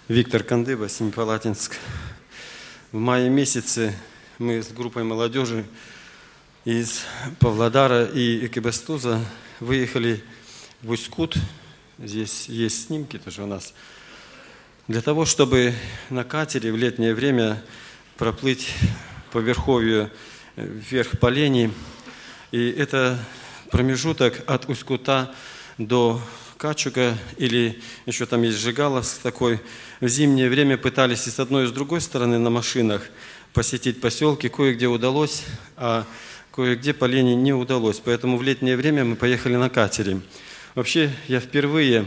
Виктор Кандыба, Семипалатинск. В мае месяце мы с группой молодежи из Павлодара и Экибастуза выехали в Усть-Кут. Здесь есть снимки тоже у нас. Для того, чтобы на катере в летнее время проплыть по верховью вверх по Лени. И это промежуток от Усть-Кута до Качуга, или еще там есть Жигаловск такой. В зимнее время пытались и с одной, и с другой стороны на машинах посетить поселки. Кое-где удалось, а кое-где по Лени не удалось. Поэтому в летнее время мы поехали на катере. Вообще, я впервые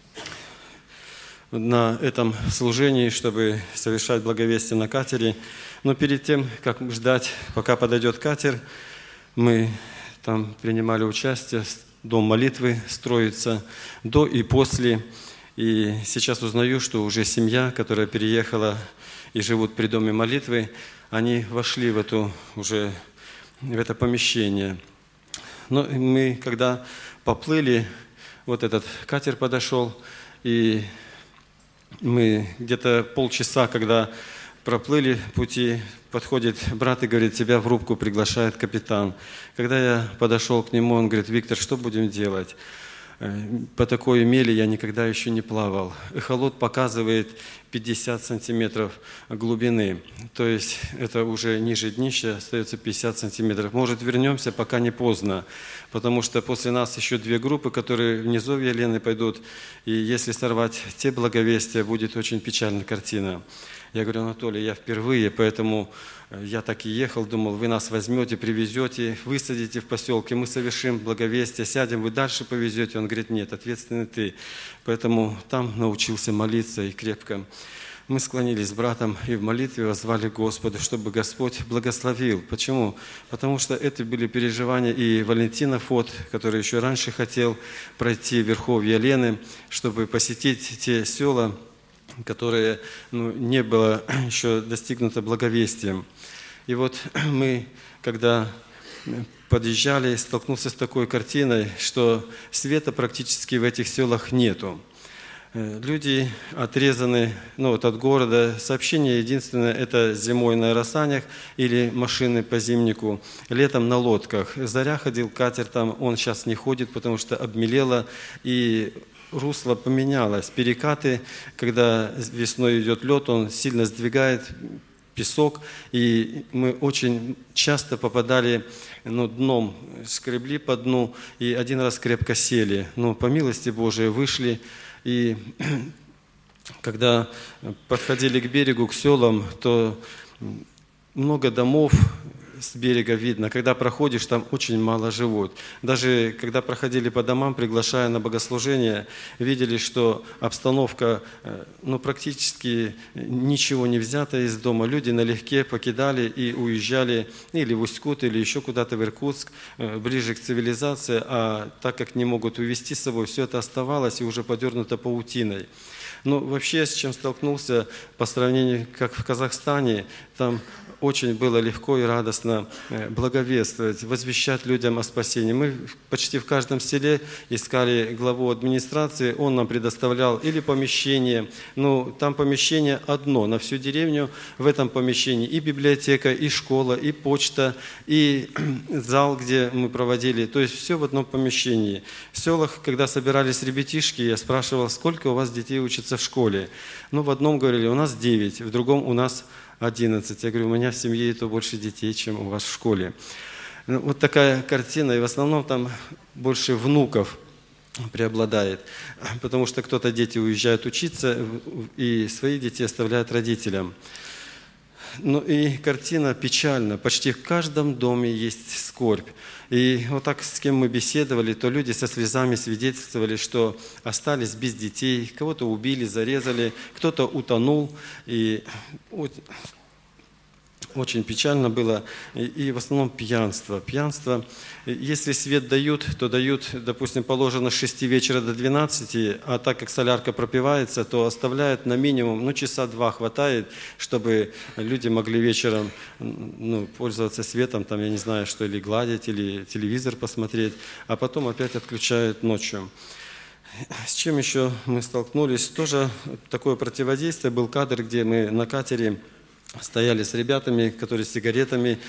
на этом служении, чтобы совершать благовестие на катере. Но перед тем, как ждать, пока подойдет катер, мы там принимали участие. Дом молитвы строится до и после. И сейчас узнаю, что уже семья, которая переехала и живут при доме молитвы, они вошли в это помещение. Но мы, когда поплыли, вот этот катер подошел, и мы где-то полчаса, когда проплыли пути, подходит брат и говорит: тебя в рубку приглашает капитан. Когда я подошел к нему, он говорит: Виктор, что будем делать? По такой мели я никогда еще не плавал. Эхолот показывает 50 сантиметров глубины. То есть это уже ниже днища, остается 50 сантиметров. Может, вернемся, пока не поздно. Потому что после нас еще две группы, которые в низовье Лены пойдут. И если сорвать те благовестия, будет очень печальная картина. Я говорю: Анатолий, я впервые, поэтому я так и ехал, думал, вы нас возьмете, привезете, высадите в поселке, мы совершим благовестие, сядем, вы дальше повезете. Он говорит: нет, ответственный ты. Поэтому там научился молиться и крепко. Мы склонились с братом и в молитве воззвали к Господу, чтобы Господь благословил. Почему? Потому что это были переживания и Валентина Фот, который еще раньше хотел пройти верховье Лены, чтобы посетить те села, которые не было еще достигнуто благовестием. И вот мы, когда подъезжали, столкнулся с такой картиной, что света практически в этих селах нету. Люди отрезаны от города. Сообщение единственное – это зимой на аэросанях или машины по зимнику, летом на лодках. Заря ходил катер там, он сейчас не ходит, потому что обмелело и русло поменялось. Перекаты, когда весной идет лед, он сильно сдвигает песок, и мы очень часто попадали, дном скребли по дну, и один раз крепко сели. Но по милости Божией вышли, и когда подходили к берегу, к селам, то много домов с берега видно. Когда проходишь, там очень мало живут. Даже когда проходили по домам, приглашая на богослужение, видели, что обстановка, практически ничего не взято из дома. Люди налегке покидали и уезжали или в Усть-Кут, или еще куда-то в Иркутск, ближе к цивилизации, а так как не могут увезти с собой, все это оставалось и уже подернуто паутиной. Вообще, с чем столкнулся по сравнению, как в Казахстане, там очень было легко и радостно благовествовать, возвещать людям о спасении. Мы почти в каждом селе искали главу администрации, он нам предоставлял или помещение, там помещение одно на всю деревню, в этом помещении и библиотека, и школа, и почта, и зал, где мы проводили, то есть все в одном помещении. В селах, когда собирались ребятишки, я спрашивал: сколько у вас детей учатся в школе? В одном говорили: у нас 9, в другом у нас 11. Я говорю: у меня в семье и то больше детей, чем у вас в школе. Вот такая картина, и в основном там больше внуков преобладает, потому что дети уезжают учиться, и своих детей оставляют родителям. И картина печальна. Почти в каждом доме есть скорбь. И вот так, с кем мы беседовали, то люди со слезами свидетельствовали, что остались без детей, кого-то убили, зарезали, кто-то утонул. И очень печально было. И в основном пьянство. Пьянство, если свет дают, то дают, допустим, положено с 6 вечера до 12, а так как солярка пропивается, то оставляют на минимум, часа 2 хватает, чтобы люди могли вечером пользоваться светом, там, я не знаю, что, или гладить, или телевизор посмотреть, а потом опять отключают ночью. С чем еще мы столкнулись? Тоже такое противодействие. Был кадр, где мы на катере стояли с ребятами, которые с сигаретами.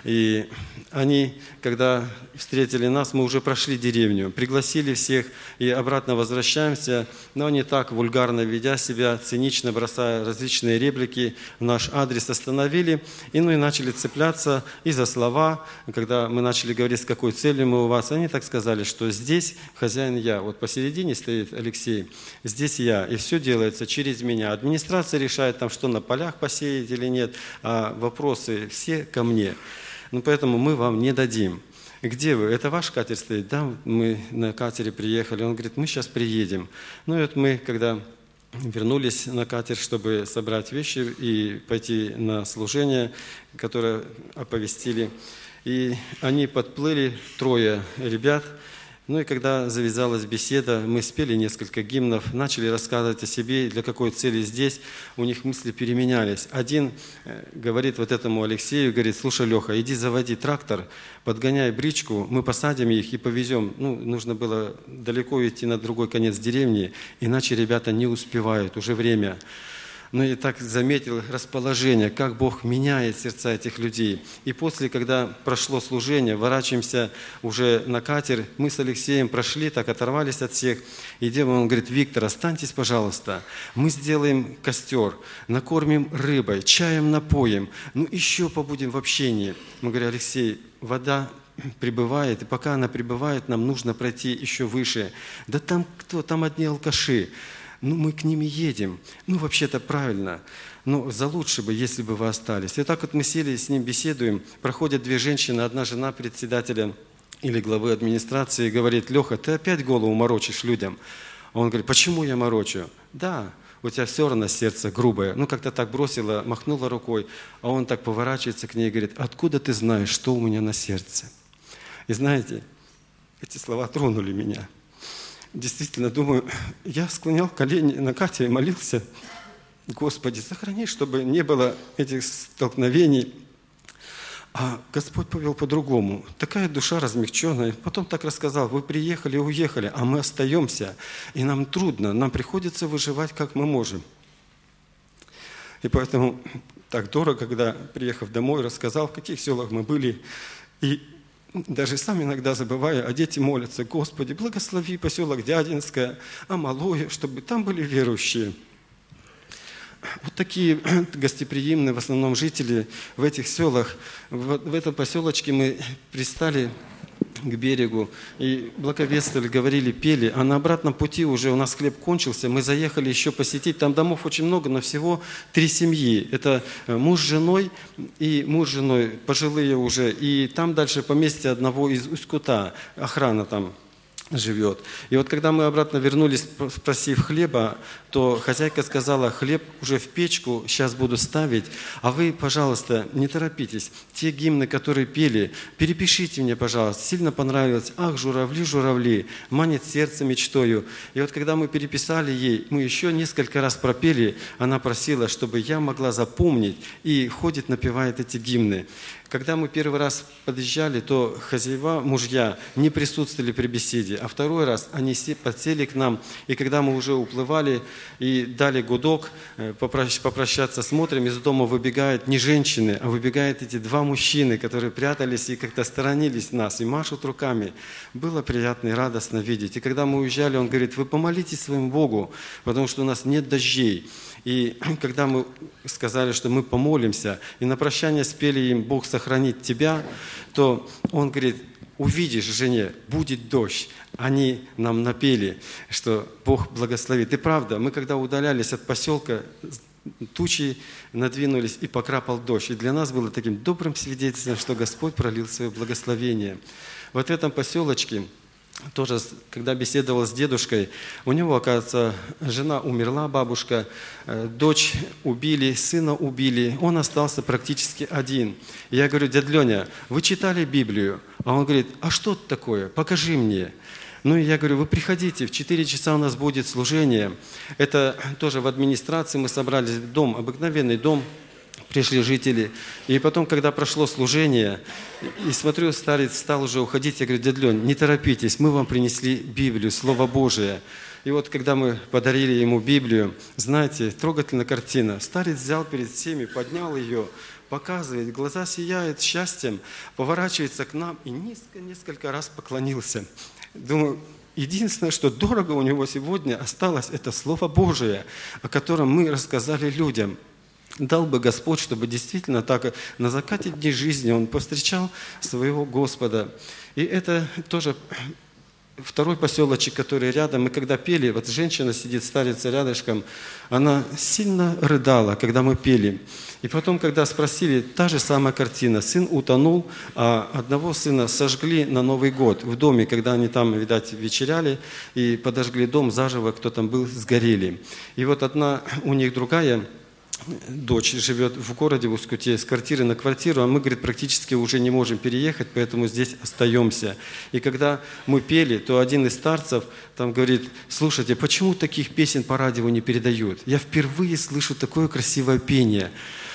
И они, когда встретили нас, мы уже прошли деревню, пригласили всех и обратно возвращаемся. Но они так, вульгарно ведя себя, цинично бросая различные реплики в наш адрес, остановили. И начали цепляться и за слова. Когда мы начали говорить, с какой целью мы у вас, они так сказали, что здесь хозяин я. Вот посередине стоит Алексей, здесь я. И все делается через меня. Администрация решает, там, что на полях посеять или нет, а вопросы все ко мне. Поэтому мы вам не дадим. Где вы? Это ваш катер стоит? Да, мы на катере приехали. Он говорит, мы сейчас приедем. И вот мы, когда вернулись на катер, чтобы собрать вещи и пойти на служение, которое оповестили, и они подплыли, 3 ребят. И когда завязалась беседа, мы спели несколько гимнов, начали рассказывать о себе, для какой цели здесь. У них мысли переменялись. Один говорит вот этому Алексею, говорит, слушай, Леха, иди заводи трактор, подгоняй бричку, мы посадим их и повезем. Нужно было далеко идти на другой конец деревни, иначе ребята не успевают, уже время. И так заметил расположение, как Бог меняет сердца этих людей. И после, когда прошло служение, ворачиваемся уже на катер, мы с Алексеем прошли, так оторвались от всех. И он говорит, Виктор, останьтесь, пожалуйста, мы сделаем костер, накормим рыбой, чаем напоим, еще побудем в общении. Мы говорим, Алексей, вода прибывает, и пока она прибывает, нам нужно пройти еще выше. Да там кто? Там одни алкаши. Мы к ним едем. Вообще-то правильно. Но за лучше бы, если бы вы остались. И так вот мы сели, с ним беседуем. Проходят 2 женщины, одна жена председателя или главы администрации, говорит, Леха, ты опять голову морочишь людям. А он говорит, почему я морочу? Да, у тебя все равно сердце грубое. Как-то так бросила, махнула рукой. А он так поворачивается к ней и говорит, откуда ты знаешь, что у меня на сердце? И знаете, эти слова тронули меня. Действительно, думаю, я склонял колени на катере, молился, Господи, сохрани, чтобы не было этих столкновений. А Господь повел по-другому. Такая душа размягченная. Потом так рассказал, вы приехали и уехали, а мы остаемся. И нам трудно, нам приходится выживать, как мы можем. И поэтому так дорого, когда, приехав домой, рассказал, в каких селах мы были. И даже сам иногда забываю, а дети молятся, Господи, благослови поселок Дядинское, Амалое, чтобы там были верующие. Вот такие гостеприимные в основном жители в этих селах. В этом поселочке мы пристали к берегу и благовествовали, говорили, пели, а на обратном пути уже у нас хлеб кончился, мы заехали еще посетить, там домов очень много, но всего 3 семьи, это муж с женой и муж с женой, пожилые уже, и там дальше поместье одного из Усть-Кута, охрана там живет. И вот когда мы обратно вернулись, спросив хлеба, то хозяйка сказала, хлеб уже в печку, сейчас буду ставить, а вы, пожалуйста, не торопитесь. Те гимны, которые пели, перепишите мне, пожалуйста. Сильно понравилось. Ах, журавли, журавли, манит сердце мечтою. И вот когда мы переписали ей, мы еще несколько раз пропели, она просила, чтобы я могла запомнить, и ходит, напевает эти гимны. Когда мы первый раз подъезжали, то хозяева, мужья, не присутствовали при беседе, а второй раз они подсели к нам, и когда мы уже уплывали и дали гудок, попрощаться, смотрим, из дома выбегают не женщины, а выбегают эти 2 мужчины, которые прятались и как-то сторонились нас, и машут руками. Было приятно и радостно видеть. И когда мы уезжали, он говорит, вы помолитесь своему Богу, потому что у нас нет дождей. И когда мы сказали, что мы помолимся, и на прощание спели им «Бог сохранит тебя», то он говорит, увидишь, жене, будет дождь. Они нам напели, что Бог благословит. И правда, мы когда удалялись от поселка, тучи надвинулись и покрапал дождь. И для нас было таким добрым свидетельством, что Господь пролил свое благословение. Вот в этом поселочке, тоже, когда беседовал с дедушкой, у него, оказывается, жена умерла, бабушка, дочь убили, сына убили, он остался практически один. И я говорю, дядя Леня, вы читали Библию? А он говорит, а что это такое? Покажи мне. И я говорю, вы приходите, в 4 часа у нас будет служение. Это тоже в администрации мы собрались в дом, обыкновенный дом, пришли жители. И потом, когда прошло служение, и смотрю, старец стал уже уходить, я говорю, дядя Лень, не торопитесь, мы вам принесли Библию, Слово Божие. И вот когда мы подарили ему Библию, знаете, трогательная картина. Старец взял перед всеми, поднял ее, показывает, глаза сияют счастьем, поворачивается к нам и несколько раз поклонился. Думаю, единственное, что дорого у него сегодня осталось, это Слово Божие, о котором мы рассказали людям. Дал бы Господь, чтобы действительно так на закате дней жизни он повстречал своего Господа. И это тоже второй поселочек, который рядом. Мы когда пели, вот женщина сидит, старица рядышком, она сильно рыдала, когда мы пели. И потом, когда спросили, та же самая картина. Сын утонул, а одного сына сожгли на Новый год в доме, когда они там, видать, вечеряли, и подожгли дом заживо, кто там был, сгорели. И вот одна у них другая дочь живет в городе, в Ускуте, с квартиры на квартиру, а мы, говорит, практически уже не можем переехать, поэтому здесь остаемся. И когда мы пели, то один из старцев там говорит: слушайте, почему таких песен по радио не передают? Я впервые слышу такое красивое пение.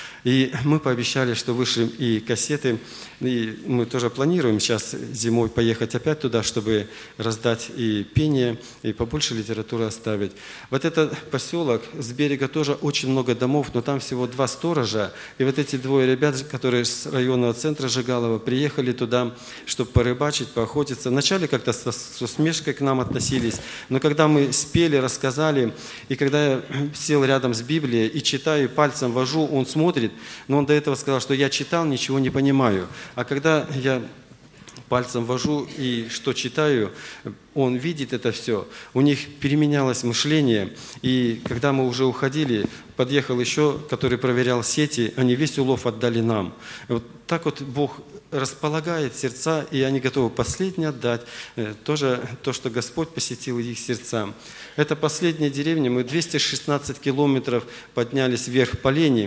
И мы пообещали, что вышлем и кассеты, и мы тоже планируем сейчас зимой поехать опять туда, чтобы раздать и пение, и побольше литературы оставить. Вот этот поселок, с берега тоже очень много домов, но там всего 2 сторожа. И вот эти 2 ребят, которые с районного центра Жигалова, приехали туда, чтобы порыбачить, поохотиться. Вначале как-то с усмешкой к нам относились, но когда мы спели, рассказали, и когда я сел рядом с Библией и читаю, пальцем вожу, он смотрит, но он до этого сказал, что я читал, ничего не понимаю. А когда я пальцем вожу и что читаю, он видит это все. У них переменялось мышление. И когда мы уже уходили, подъехал еще, который проверял сети, они весь улов отдали нам. И вот так вот Бог располагает сердца, и они готовы последнее отдать. Тоже то, что Господь посетил их сердца. Это последняя деревня. Мы 216 километров поднялись вверх по Лени.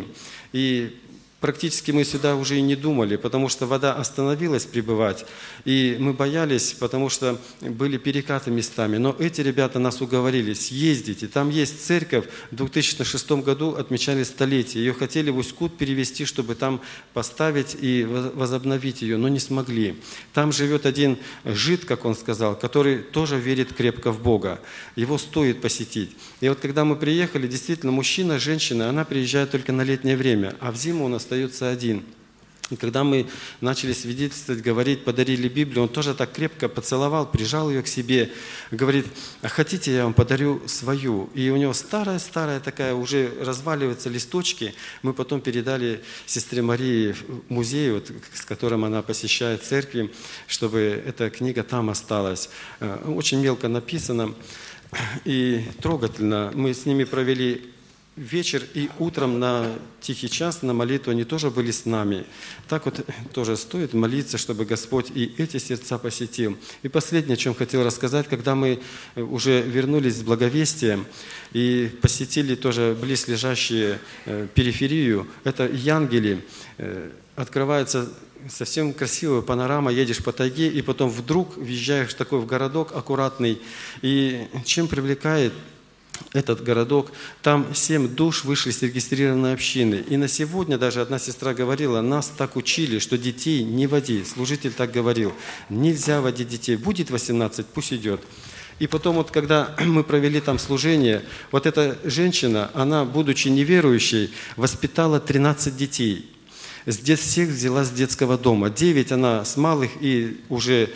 И практически мы сюда уже и не думали, потому что вода остановилась прибывать. И мы боялись, потому что были перекаты местами. Но эти ребята нас уговорили: съездите. Там есть церковь. В 2006 году отмечали столетие. Ее хотели в Усть-Кут перевести, чтобы там поставить и возобновить ее, но не смогли. Там живет один жид, как он сказал, который тоже верит крепко в Бога. Его стоит посетить. И вот когда мы приехали, действительно, мужчина, женщина, она приезжает только на летнее время, а в зиму у нас остается один. И когда мы начали свидетельствовать, говорить, подарили Библию, он тоже так крепко поцеловал, прижал ее к себе, говорит: а хотите, я вам подарю свою? И у него старая такая, уже разваливаются листочки. Мы потом передали сестре Марии в музей, вот, с которым она посещает церкви, чтобы эта книга там осталась. Очень мелко написано и трогательно. Мы с ними провели вечер, и утром на тихий час, на молитву они тоже были с нами. Так вот тоже стоит молиться, чтобы Господь и эти сердца посетил. И последнее, о чем хотел рассказать, когда мы уже вернулись с благовестием и посетили тоже близлежащие периферию, это Янгели, открывается совсем красивая панорама, едешь по тайге, и потом вдруг въезжаешь в городок аккуратный. И чем привлекает этот городок, там 7 душ вышли с регистрированной общины. И на сегодня даже одна сестра говорила: нас так учили, что детей не води. Служитель так говорил: нельзя водить детей. Будет 18, пусть идет. И потом вот, когда мы провели там служение, вот эта женщина, она, будучи неверующей, воспитала 13 детей. Всех взяла с детского дома. 9 она с малых, и уже,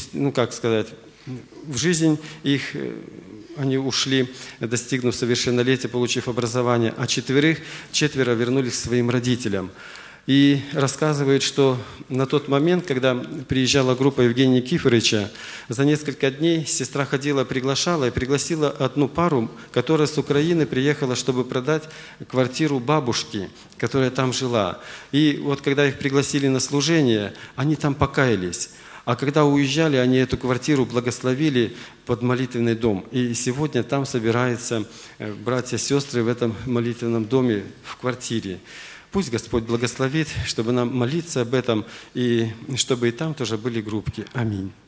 в жизнь их они ушли, достигнув совершеннолетия, получив образование, а 4 вернулись к своим родителям. И рассказывают, что на тот момент, когда приезжала группа Евгения Никифоровича, за несколько дней сестра ходила, пригласила одну пару, которая с Украины приехала, чтобы продать квартиру бабушки, которая там жила. И вот когда их пригласили на служение, они там покаялись. А когда уезжали, они эту квартиру благословили под молитвенный дом. И сегодня там собираются братья и сестры в этом молитвенном доме, в квартире. Пусть Господь благословит, чтобы нам молиться об этом, и чтобы и там тоже были группки. Аминь.